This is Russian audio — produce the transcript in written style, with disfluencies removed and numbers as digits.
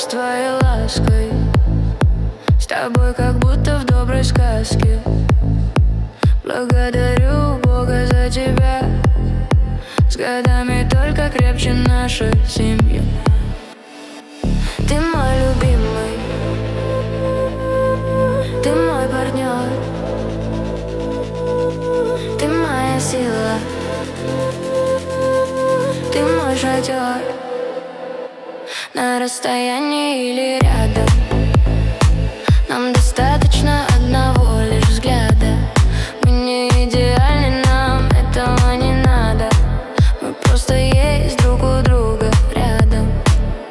с твоей лаской, с тобой как будто в доброй сказке. Благодарю Бога за тебя, с годами только крепче наша семья. Ты мой любимый, ты мой партнер, ты моя сила, ты мой шатер. На расстоянии или рядом нам достаточно